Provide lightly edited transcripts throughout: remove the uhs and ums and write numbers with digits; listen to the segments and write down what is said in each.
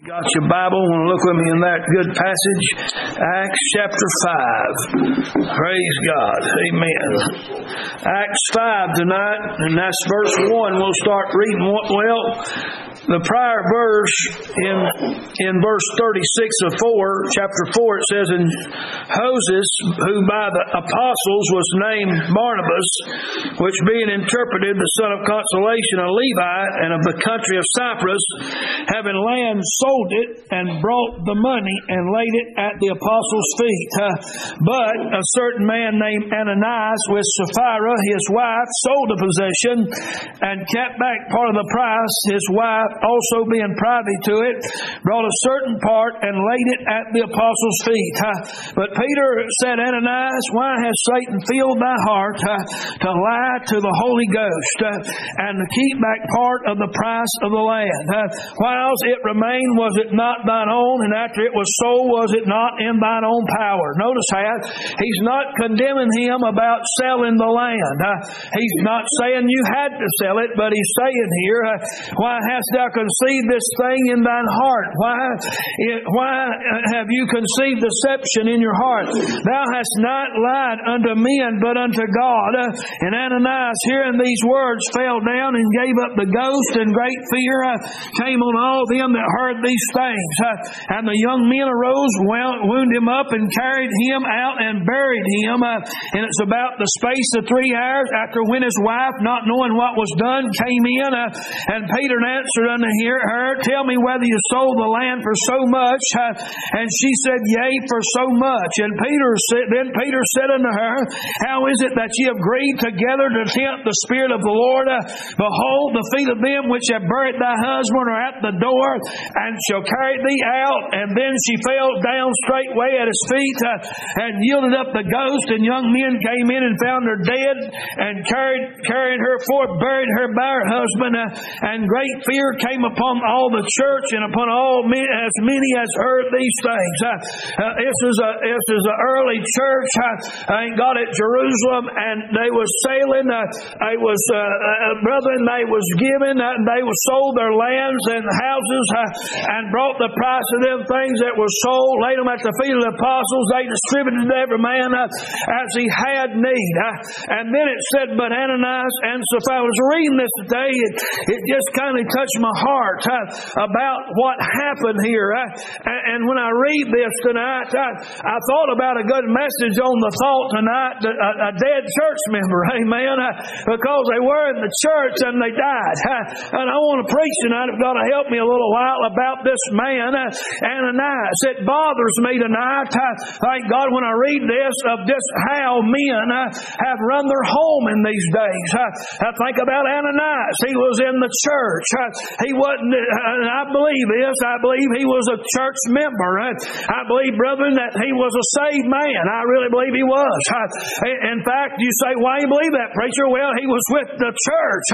Got your Bible? Want to look with me in that good passage? Acts chapter 5. Praise God. Amen. Acts 5 tonight, and that's verse 1. We'll start reading. Well, the prior verse in verse 36 of chapter 4, it says, "And Joses, who by the apostles was named Barnabas, which being interpreted the son of consolation, a Levite, and of the country of Cyprus, having land, sold it, and brought the money, and laid it at the apostles' feet. But a certain man named Ananias, with Sapphira his wife, sold the possession, and kept back part of the price. His wife, also being privy to it, brought a certain part, and laid it at the apostles' feet. But Peter said, Ananias, why has Satan filled thy heart to lie to the Holy Ghost, and to keep back part of the price of the land? Whiles it remained, was it not thine own? And after it was sold, was it not in thine own power? Notice that he's not condemning him about selling the land. He's not saying you had to sell it, but he's saying here, why hast thou conceived this thing in thine heart? Why have you conceived deception in your heart? Thou hast not lied unto men, but unto God. And Ananias, hearing these words, fell down and gave up the ghost, and great fear came on all them that heard these things. And the young men arose, wound him up, and carried him out and buried him. And it's about the space of 3 hours after when his wife, not knowing what was done, came in. And Peter answered unto her, Tell me whether you sold the land for so much. And she said, Yea, for so much. And then Peter said unto her, How is it that ye have agreed together to tempt the Spirit of the Lord? Behold, the feet of them which have buried thy husband are at the door, and shall carry thee out. And then she fell down straightway at his feet, and yielded up the ghost. And young men came in and found her dead, and carried her forth, buried her by her husband. And great fear came upon all the church, and upon as many as heard these things. This is an early church. God at Jerusalem, and they was sailing. Brethren, they was given. They was sold their lands and houses, and brought the price of them things that were sold, laid them at the feet of the apostles. They distributed to every man as he had need. And then it said, but Ananias and Sapphira. I was reading this today. It just kind of touched my heart about what happened here. And when I read this tonight, I thought about a good message on the thought tonight, a dead church member, amen, because they were in the church and they died. And I want to preach tonight, if God will help me a little while, about this man, Ananias. It bothers me tonight, thank God, when I read this, of just how men have run their home in these days. I think about Ananias. He was in the church. He wasn't, and I believe this, I believe he was a church member. I believe, brethren, that he was a saved man. I really believe he was. In fact, you say, why do you believe that, preacher? Well, he was with the church.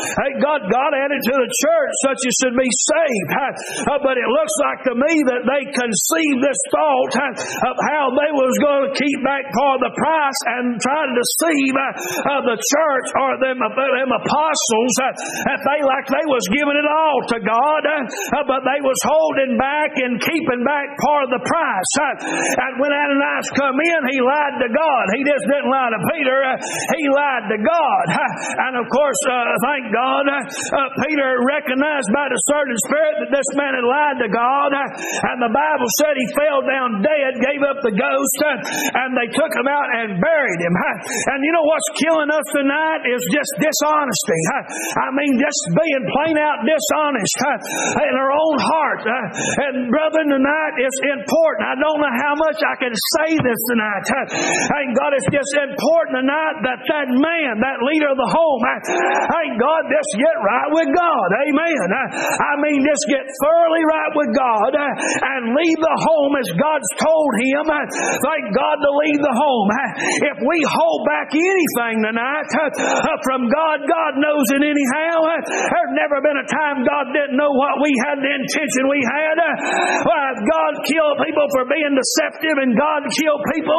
God added to the church such as should be saved. But it looks like to me that they conceived this thought of how they was going to keep back part of the price and try to deceive the church or them apostles. That they was giving it all to God, but they was holding back and keeping back part of the price. And when Ananias come in, he lied to God. He just didn't lie to Peter. He lied to God. And of course, thank God, Peter recognized by the certain spirit that this man had lied to God. And the Bible said he fell down dead, gave up the ghost, and they took him out and buried him. And you know what's killing us tonight is just dishonesty. I mean, just being plain out dishonest in our own heart. And brethren, tonight is important. I don't know how much I can say this tonight. Thank God, it's just important tonight that man, that leader of the home, thank God, just get right with God. Amen. I mean, just get thoroughly right with God and leave the home as God's told him. Thank God to leave the home. If we hold back anything tonight from God, God knows it anyhow. There's never been a time God didn't know what we had, the intention we had. Why, God killed people for being deceptive, and God killed people,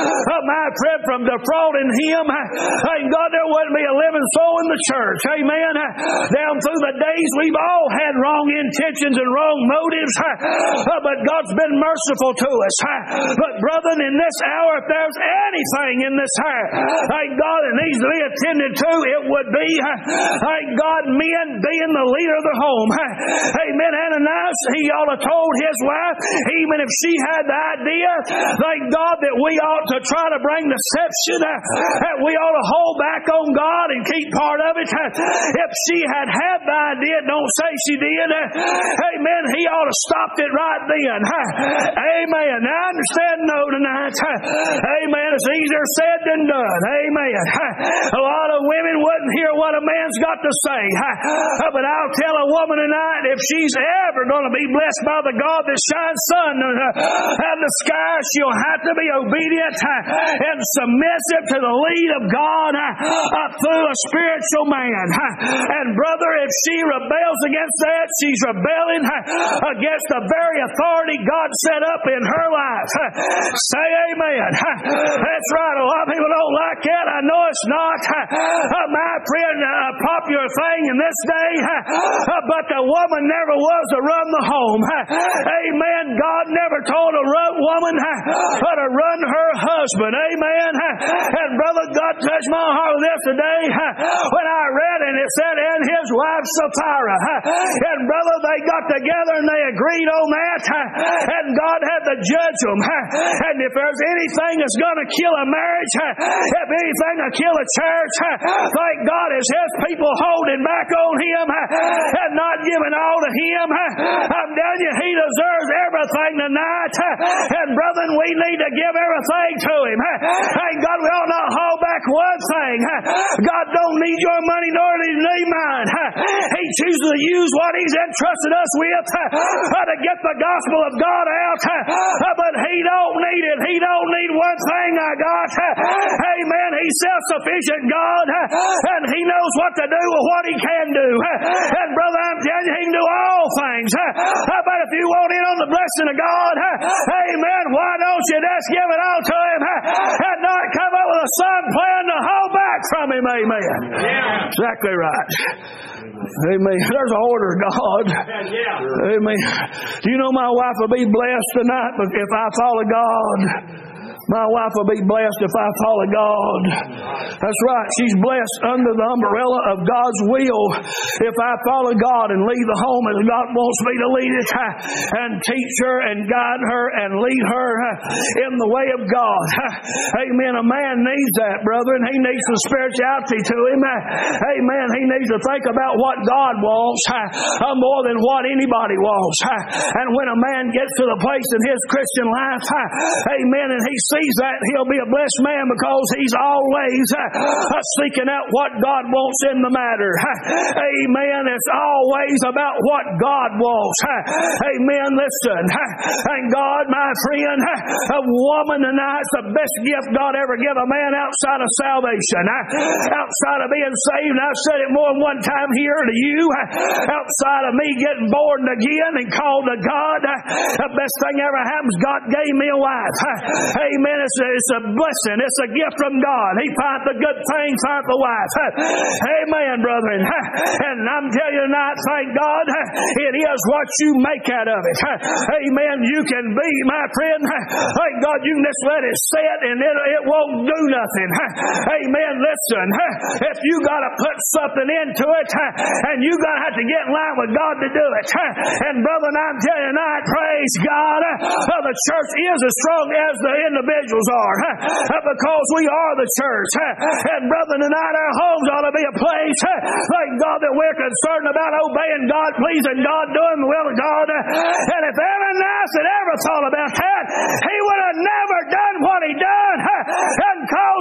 my friend, from defrauding Him. Thank God there wouldn't be a living soul in the church. Amen. Down through the days, we've all had wrong intentions and wrong motives, but God's been merciful to us. But brethren, in this hour, if there's anything in this hour, thank God, it needs to be attended to, it would be, thank God, men being the leader of the home. Amen. Ananias, he ought to told his wife, even if she had the idea, thank God, that we ought to try to bring deception, that we ought to hold back on God and keep part of it. If she had the idea, don't say she did, amen, he ought to stopped it right then. Amen. Now I understand no tonight. Amen. It's easier said than done. Amen. A lot of women wouldn't hear what a man's got to say. But I'll tell a woman tonight, if she's ever going to be blessed by the God that shines sun out of the sky, she'll have to be obedient and submissive to the lead of God through a spiritual man. And brother, if she rebels against that, she's rebelling against the very authority God set up in her life. Say amen. That's right. A lot of people don't like that. I know it's not, my friend, a popular thing in this day, but the woman never was to run the home. Amen. God never told a woman how to run her husband. Amen. And brother, God touched my heart with this today when I read it. It said, and his wife Sapphira. And brother, they got together and they agreed on that. And God had to judge them. And if there's anything that's going to kill a marriage, if anything to kill a church, thank God is His people holding back on Him and not giving all to Him. I'm telling you, He deserves everything tonight. And brethren, we need to give everything to Him. Thank God we ought not hold back one thing. God don't need your money nor does He need mine. He chooses to use what He's entrusted us with to get the gospel of God out. But He don't need it. He don't need one thing I got. Amen. He's self-sufficient God, and He knows what to do with what He can do. And brother, I'm telling you, He can do all things. But if you want in on the blessing of God, amen, why don't you just give it all to Him and not come up with a song plan to hold back from Him? Amen. Yeah. Exactly right. Amen. There's an order of God. Amen. Do you know my wife will be blessed tonight if I follow God? My wife will be blessed if I follow God. That's right. She's blessed under the umbrella of God's will if I follow God and lead the home as God wants me to lead it, and teach her and guide her and lead her in the way of God. Amen. A man needs that, brethren. He needs some spirituality to him. Amen. He needs to think about what God wants more than what anybody wants. And when a man gets to the place in his Christian life, amen, and he sees that, he'll be a blessed man because he's always seeking out what God wants in the matter. Amen. It's always about what God wants. Amen. Listen. Thank God, my friend, a woman tonight's the best gift God ever gave a man outside of salvation. Outside of being saved, and I've said it more than one time here to you, outside of me getting born again and called to God, the best thing ever happens, God gave me a wife. Amen. It's a blessing. It's a gift from God. He finds the good thing, finds the wife. Amen, brethren. And I'm telling you tonight, thank God, it is what you make out of it. Amen. You can be, my friend, thank God, you can just let it sit and it won't do nothing. Amen. Listen, if you got to put something into it, and you got to have to get in line with God to do it. And brethren, I'm telling you tonight, praise God, the church is as strong as the individuals are, because we are the church. And brethren, tonight our homes ought to be a place, thank God, that we're concerned about obeying God, pleasing God, doing the will of God. And if Ananias had ever thought about that, he would have never done what he done and caused him and his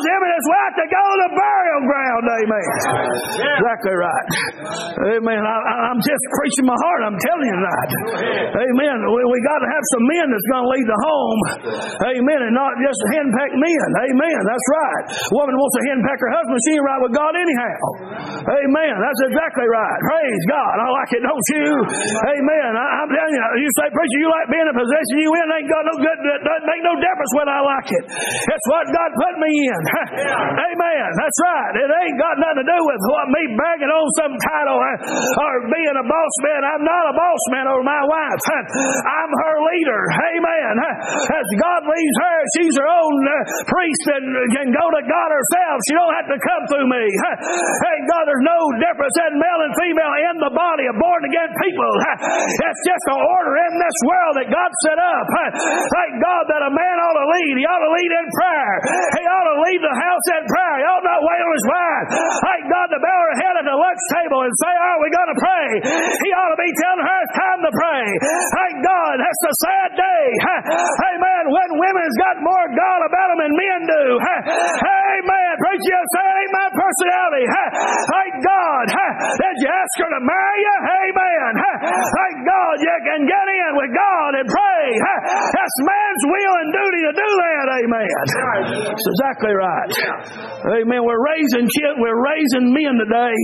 we have to go to the burial ground. Amen. Exactly right. Amen. I'm just preaching my heart. I'm telling you tonight. Amen. We got to have some men that's going to lead the home. Amen. And not just henpeck men. Amen. That's right. A woman wants to henpeck her husband. She ain't right with God anyhow. Amen. That's exactly right. Praise God. I like it, don't you? Amen. I'm telling you, you say, preacher, you like being in a position you in, ain't got no good, it doesn't make no difference when I like it. It's what God put me in. Amen. That's right. It ain't got nothing to do with what me bragging on some title or being a boss man. I'm not a boss man over my wife. I'm her leader. Amen. As God leads her, she's her own priest and can go to God herself. She don't have to come through me. Thank God there's no difference in male and female in the body of born again people. It's just an order in this world that God set up. Thank God that a man ought to lead. He ought to lead in prayer. He ought to lead the house in prayer. He ought not wait on his wife. Thank God to bow her head at the lunch table and say, are we going to pray? He ought to be telling her it's time to pray. Thank God. That's a sad day. Amen. When women's got more God about them than men do. Amen. Preacher, you say it ain't my personality. Thank God. Did you ask her to marry you? Amen. Thank God you can get in with God and pray. That's man's will and duty to do that. Amen. That's exactly right. Amen. We're raising kids. We're raising men today.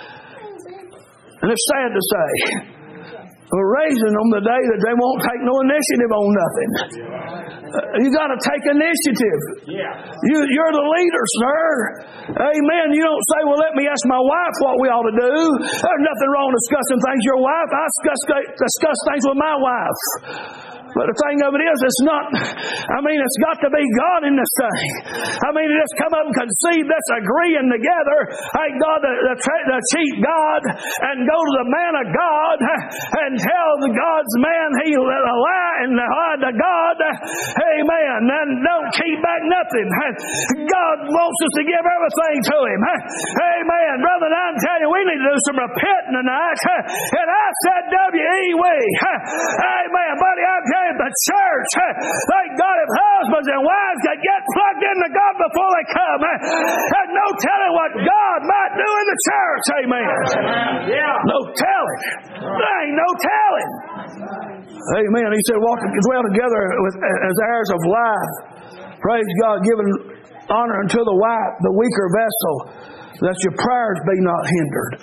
And it's sad to say. We're raising them today that they won't take no initiative on nothing. You got to take initiative. You're the leader, sir. Amen. You don't say, well, let me ask my wife what we ought to do. There's nothing wrong discussing things with your wife. I discuss things with my wife. But the thing of it is, it's not, it's got to be God in this thing. To just come up and conceive this agreeing together, thank God, the chief God, and go to the man of God, and tell the God's man he will lie and lie to God. Amen. And don't keep back nothing. God wants us to give everything to Him. Amen. Brother, I'm telling you, we need to do some repenting tonight. And I said W-E-We. Amen. Buddy, I'm telling you, the church, thank God, if husbands and wives could get plugged into God before they come, there's no telling what God might do in the church. Amen. No telling. There ain't no telling. Amen. He said, walk dwell together as heirs of life. Praise God, giving honor unto the wife, the weaker vessel, that your prayers be not hindered.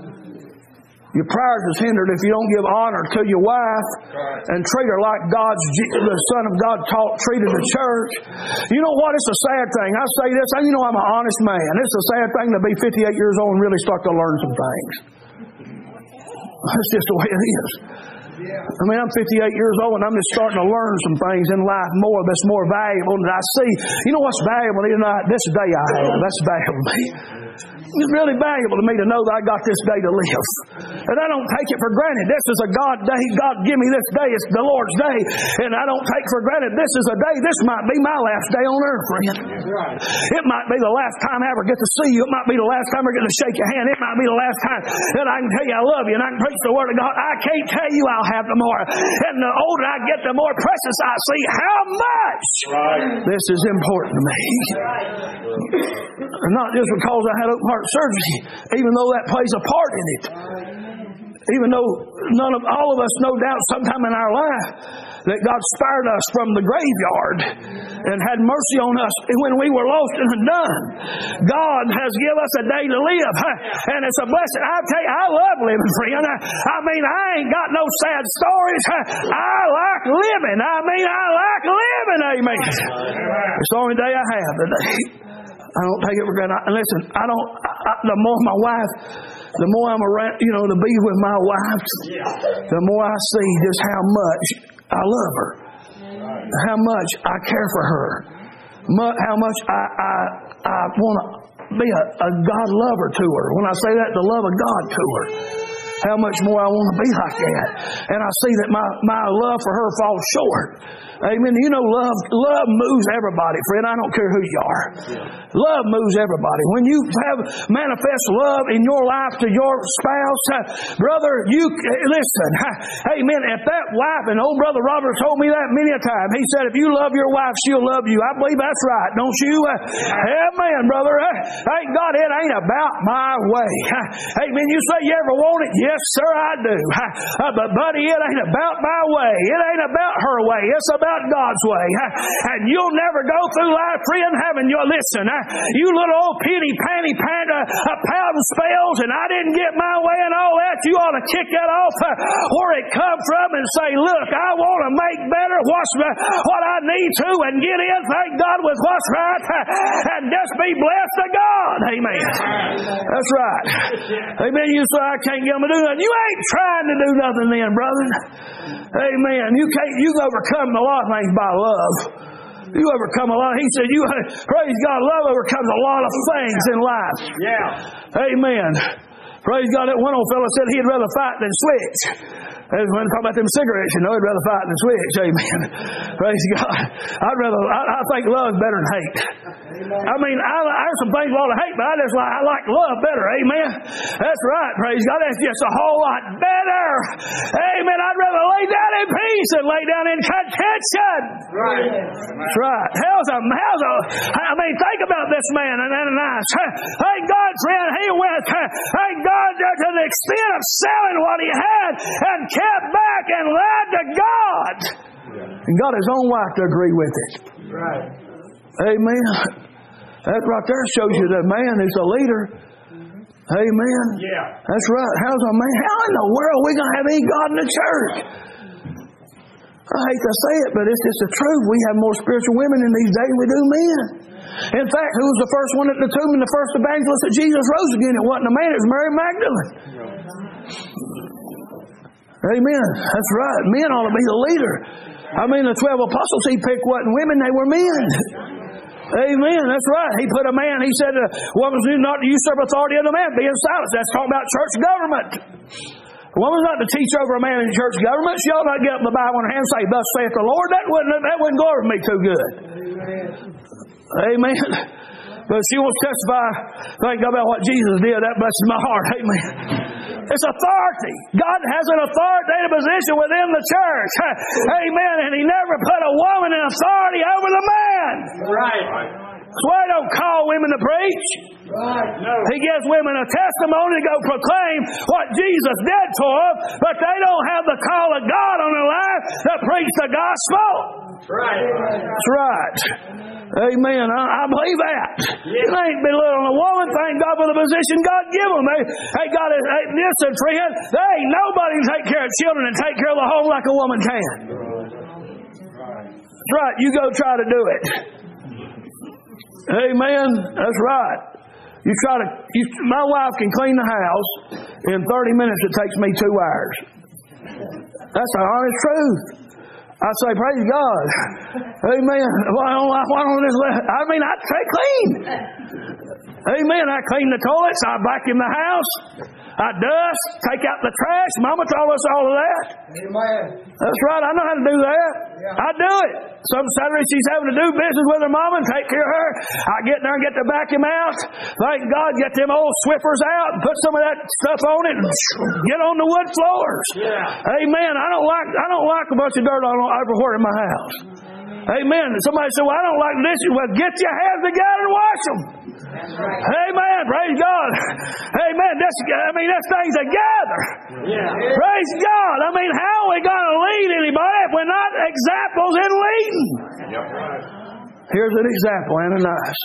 Your prayers is hindered if you don't give honor to your wife and treat her like the Son of God treated the church. You know what? It's a sad thing. I say this, and you know I'm an honest man. It's a sad thing to be 58 years old and really start to learn some things. That's just the way it is. I'm 58 years old and I'm just starting to learn some things in life more that's more valuable than I see. You know what's valuable tonight? This day I have. That's valuable to me. It's really valuable to me to know that I got this day to live. And I don't take it for granted. This is a God day. God give me this day. It's the Lord's day. And I don't take for granted this is a day. This might be my last day on earth, friend. It might be the last time I ever get to see you. It might be the last time I get to shake your hand. It might be the last time that I can tell you I love you and I can preach the Word of God. I can't tell you I'll have tomorrow. And the older I get, the more precious I see how much this is important to me. Not just because I had open heart surgery, even though that plays a part in it. Even though all of us, no doubt, sometime in our life, that God spared us from the graveyard and had mercy on us when we were lost and undone. God has given us a day to live, and it's a blessing. I tell you, I love living, friend. I ain't got no sad stories. I like living. I like living. Amen. It's the only day I have today. I don't take it for granted. And listen, the more my wife, the more I'm around, to be with my wife, the more I see just how much I love her, how much I care for her, how much I want to be a God lover to her. When I say that, the love of God to her. how much more I want to be like that. And I see that my love for her falls short. Amen. You know, love moves everybody, friend. I don't care who you are. Love moves everybody. When you have manifest love in your life to your spouse, brother, you listen. Amen. If that wife, and old brother Robert told me that many a time. He said, if you love your wife, she'll love you. I believe that's right, don't you? Amen, brother. Thank God it ain't about my way. Amen. You say you ever want it? Yes, sir, I do. But buddy, it ain't about my way. It ain't about her way. It's about God's way. And you'll never go through life, friend, having your listen. You little old penny panty pounding spells, and I didn't get my way and all that. You ought to kick that off where it come from and say, look, I want to make better what I need to and get in, thank God, with what's right, and just be blessed to God. Amen. That's right. Amen. You say, I can't get them to do nothing. You ain't trying to do nothing then, brother. Amen. You overcome a lot of things by love. You overcome a lot. He said, praise God, love overcomes a lot of things in life. Yeah. Amen. Praise God. That one old fellow said he'd rather fight than switch. When we talk about them cigarettes, you know, he'd rather fight than switch. Amen. Praise God. I think love's better than hate. I mean, I have some things I ought to hate, but I like love better. Amen. That's right. Praise God. That's just a whole lot better. Amen. I'd rather lay down in peace than lay down in contention. Right. That's right. I mean, think about this man and Ananias. Thank God, friend, he went, thank God, to the extent of selling what he had and kept back and lied to God. And got his own wife to agree with it. Right. Amen. That right there shows you that man is a leader. Amen. Yeah. That's right. How in the world are we going to have any God in the church? I hate to say it, but it's just the truth. We have more spiritual women in these days than we do men. In fact, who was the first one at the tomb and the first evangelist that Jesus rose again? It wasn't a man, it was Mary Magdalene. Amen. That's right. Men ought to be the leader. I mean, the 12 apostles he picked wasn't women, they were men. Amen. That's right. He put a man, he said, woman's not to usurp authority of the man, being silent. That's talking about church government. A woman's not to teach over a man in church government. She ought not get up the Bible in her hand and say, thus saith the Lord. That wouldn't go over me too good. Amen. But she wants to testify, thank God, about what Jesus did. That blesses my heart. Amen. It's authority. God has an authoritative position within the church. Amen. And He never put a woman in authority over the man. Right. That's why He don't call women to preach. Right. No. He gives women a testimony to go proclaim what Jesus did for them, but they don't have the call of God on their life to preach the gospel. Right. That's right. Amen. I believe that. It ain't belittling a woman. Thank God for the position God give them. Hey, God, listen, friend, there ain't nobody can take care of children and take care of the home like a woman can. That's right. You go try to do it. Amen. That's right. My wife can clean the house in 30 minutes. It takes me 2 hours. That's the honest truth. I say, praise God. Amen. Why don't this? I mean, I stay clean. Amen. I clean the toilets. I vacuum the house. I dust. Take out the trash. Mama taught us all of that. Amen. That's right. I know how to do that. Yeah. I do it. Some Saturday she's having to do business with her mama and take care of her. I get there and get the vacuum out. Thank God, get them old Swiffers out and put some of that stuff on it and get on the wood floors. Yeah. Amen. I don't like a bunch of dirt everywhere in my house. Amen. Somebody said, well, I don't like this. Well, get your hands together and wash them. Right. Amen. Praise God. Amen. That's things together. Yeah. Praise God. I mean, how are we going to lead anybody if we're not examples in leading? Yep. Here's an example. Ananias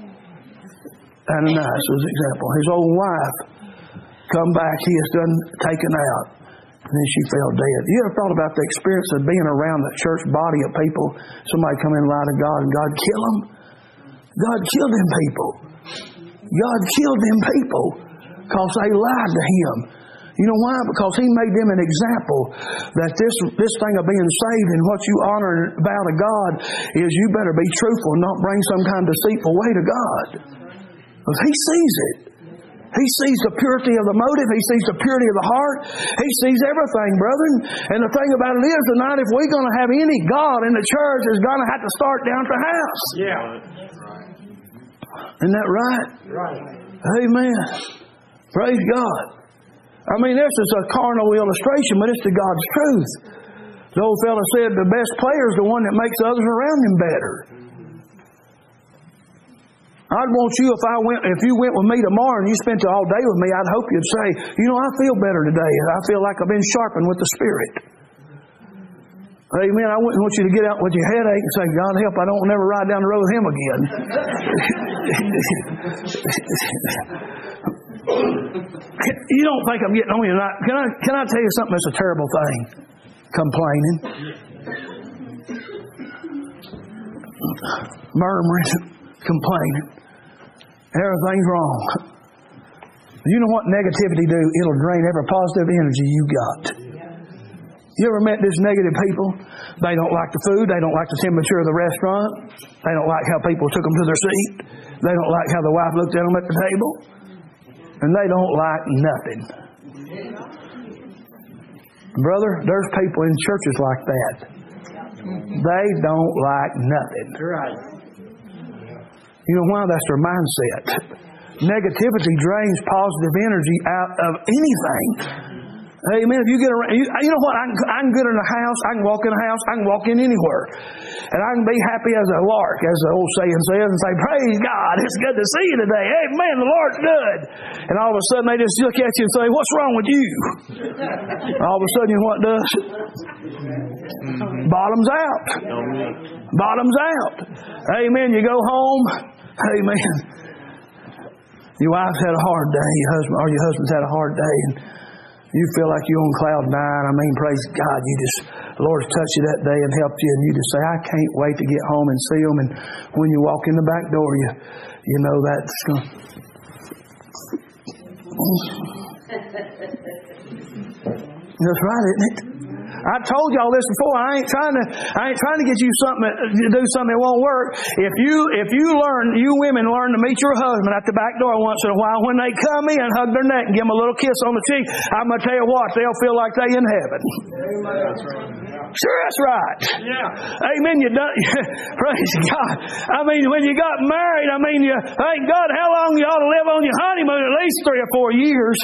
was an example. His old wife come back. He has done taken out. And then she fell dead. You ever thought about the experience of being around the church body of people? Somebody come in and lie to God and God kill them? God killed them people. God killed them people because they lied to Him. You know why? Because He made them an example that this thing of being saved and what you honor and bow to God is you better be truthful and not bring some kind of deceitful way to God. Because He sees it. He sees the purity of the motive. He sees the purity of the heart. He sees everything, brethren. And the thing about it is tonight, if we're going to have any God in the church, it's going to have to start down at the house. Yeah. Isn't that right? Right. Amen. Praise God. I mean, this is a carnal illustration, but it's the God's truth. The old fella said the best player is the one that makes others around him better. I'd want you, if you went with me tomorrow and you spent all day with me, I'd hope you'd say, I feel better today. I feel like I've been sharpened with the Spirit. Amen. I wouldn't want you to get out with your headache and say, God help, I don't never ride down the road with him again. You don't think I'm getting on you tonight. Can I tell you something that's a terrible thing? Complaining. Murmuring. Complaining. Everything's wrong. You know what negativity do? It'll drain every positive energy you got. You ever met these negative people? They don't like the food. They don't like the temperature of the restaurant. They don't like how people took them to their seat. They don't like how the wife looked at them at the table. And they don't like nothing. Brother, there's people in churches like that. They don't like nothing. You know why? That's their mindset. Negativity drains positive energy out of anything. Amen. If you get around, you know what? I can get in a house. I can walk in a house. I can walk in anywhere. And I can be happy as a lark, as the old saying says, and say, praise God, it's good to see you today. Amen, the Lord's good. And all of a sudden they just look at you and say, what's wrong with you? All of a sudden, you know what it does? Bottoms out. Bottoms out. Amen. You go home. Amen. Your wife's had a hard day. Your husband's had a hard day. And you feel like you're on cloud nine. I mean, praise God. The Lord's touched you that day and helped you. And you just say, I can't wait to get home and see them. And when you walk in the back door, you know that's going That's right, isn't it? I told y'all this before. I ain't trying to get you to do something that won't work. If you women learn to meet your husband at the back door once in a while, when they come in, hug their neck and give them a little kiss on the cheek, I'm going to tell you what, they'll feel like they in heaven. Sure, that's right. Yeah. Amen. You done. Praise God. I mean, when you got married, you thank God how long you ought to live on your honeymoon, at least 3 or 4 years.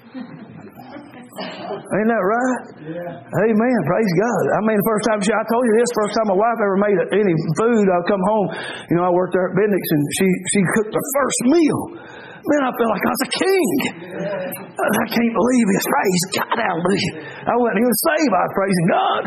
Ain't that right? Yeah. Amen. Praise God. I mean, the first time I told you this, first time my wife ever made any food, I'd come home. I worked there at Bendix, and she cooked the first meal. Man, I felt like I was a king. I can't believe this. Praise God. Hallelujah. I wasn't even saved. I was praising God.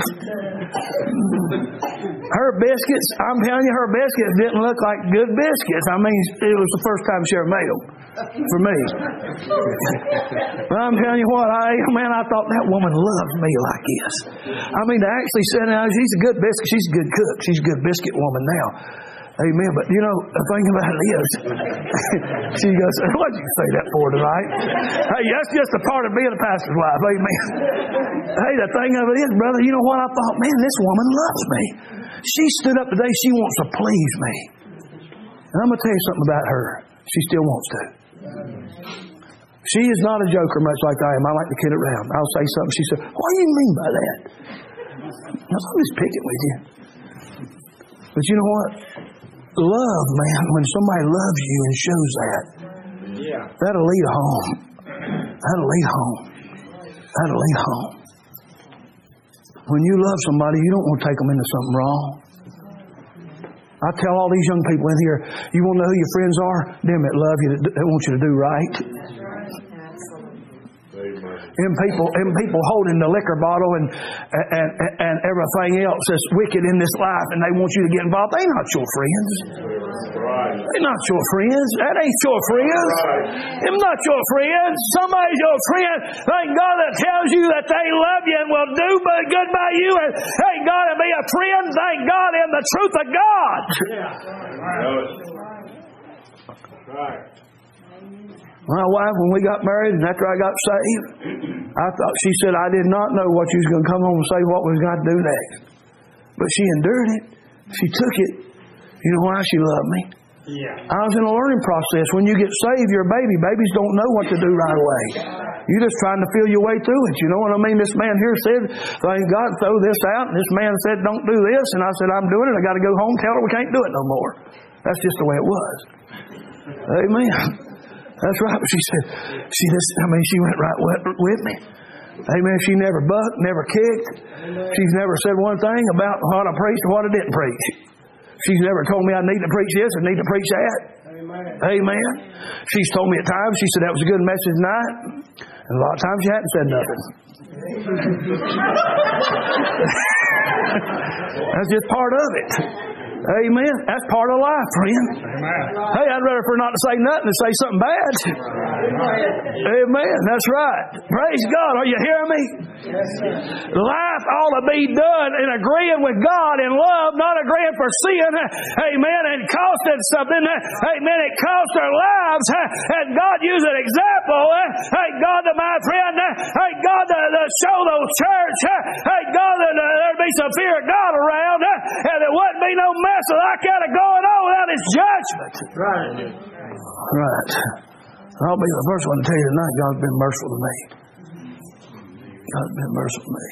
Her biscuits, I'm telling you, her biscuits didn't look like good biscuits. I mean, it was the first time she ever made them. For me. But I'm telling you what, I thought that woman loved me like this. I mean, to actually say now, she's a good biscuit, she's a good cook, she's a good biscuit woman now. Amen. But the thing about it is, she goes, what'd you say that for tonight? Hey, that's just a part of being a pastor's wife. Amen. Hey, the thing of it is, brother, you know what? I thought, man, this woman loves me. She stood up today, she wants to please me. And I'm going to tell you something about her. She still wants to. She is not a joker much like I am. I like to kid around. I'll say something. She said, what do you mean by that? I'm just picking with you. But you know what? Love, man, when somebody loves you and shows that, that'll lead home. That'll lead home. That'll lead home. When you love somebody, you don't want to take them into something wrong. I tell all these young people in here, you want to know who your friends are? Them that love you, that want you to do right. Them people holding the liquor bottle and everything else that's wicked in this life, and they want you to get involved. They not your friends. They're not your friends. That ain't your friends. Them not your friends. Somebody's your friend. Thank God that tells you that they love you and will do good by you. And thank God to be a friend. Thank God in the truth of God. Right. My wife, when we got married and after I got saved, she said, I did not know what you was going to come home and say what was God to do next. But she endured it. She took it. You know why? She loved me. I was in a learning process. When you get saved, you're a baby. Babies don't know what to do right away. You're just trying to feel your way through it. You know what I mean? This man here said, thank God, throw this out. And this man said, don't do this. And I said, I'm doing it. I got to go home, tell her we can't do it no more. That's just the way it was. Amen. That's right. She went right with me. Amen. She never bucked, never kicked. She's never said one thing about what I preached or what I didn't preach. She's never told me I need to preach this or need to preach that. Amen. She's told me at times, she said that was a good message tonight. And a lot of times she hadn't said nothing. That's just part of it. Amen. That's part of life, friend. Amen. Hey, I'd rather for her not to say nothing than say something bad. Amen. That's right. Praise God. Are you hearing me? Life ought to be done in agreeing with God in love, not agreeing for sin. Amen. And costing something. Amen. It cost our lives. And God used an example. Hey, God, my friend. Hey, God, to show those church. Hey, God, there'd be some fear of God around. And there wouldn't be no mess like that going on without His judgment. Right. I'll be the first one to tell you tonight, God's been merciful to me. God's been merciful to me.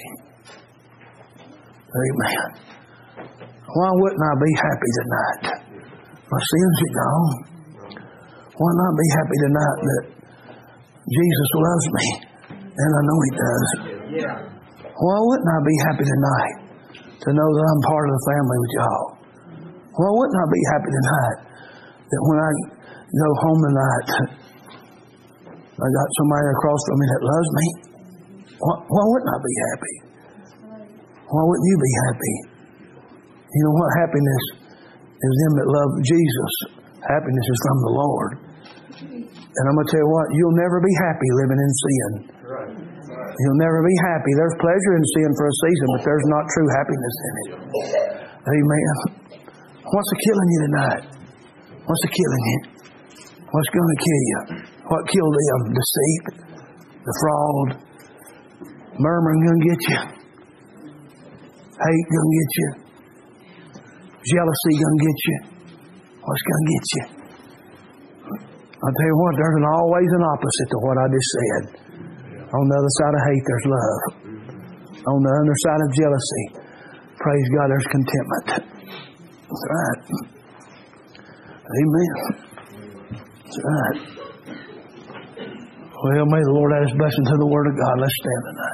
Amen. Why wouldn't I be happy tonight? My sins are gone. Why not be happy tonight that Jesus loves me? And I know He does. Why wouldn't I be happy tonight to know that I'm part of the family with y'all? Why wouldn't I be happy tonight that when I go home tonight, I got somebody across from me that loves me? Why wouldn't I be happy? Why wouldn't you be happy? You know what? Happiness is them that love Jesus. Happiness is from the Lord. And I'm going to tell you what, you'll never be happy living in sin. You'll never be happy. There's pleasure in sin for a season, but there's not true happiness in it. Amen. What's killing you tonight? What's killing you? What's going to kill you? What killed them? Deceit, the fraud, murmuring going to get you. Hate going to get you. Jealousy going to get you. What's going to get you? I'll tell you what, there's always an opposite to what I just said. On the other side of hate, there's love. On the other side of jealousy, praise God, there's contentment. That's right. Amen. That's right. Well, may the Lord add His blessing to the Word of God. Let's stand tonight.